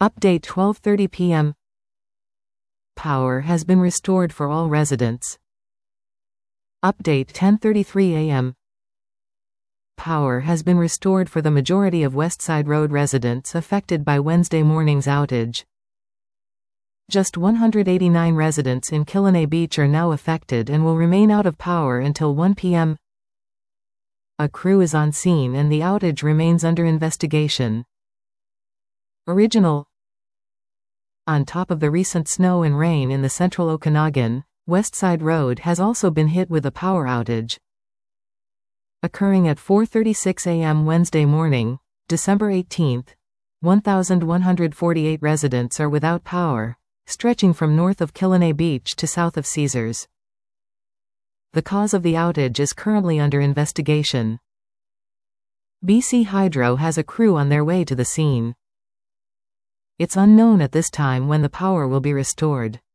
Update 12:30 p.m. Power has been restored for all residents. Update 10:33 a.m. Power has been restored for the majority of Westside Road residents affected by Wednesday morning's outage. Just 189 residents in Killane Beach are now affected and will remain out of power until 1 p.m. A crew is on scene and the outage remains under investigation. Original. On top of the recent snow and rain in the central Okanagan, Westside Road has also been hit with a power outage. Occurring at 4:36 a.m. Wednesday morning, December 18, 1,148 residents are without power, stretching from north of Killane Beach to south of Caesars. The cause of the outage is currently under investigation. BC Hydro has a crew on their way to the scene. It's unknown at this time when the power will be restored.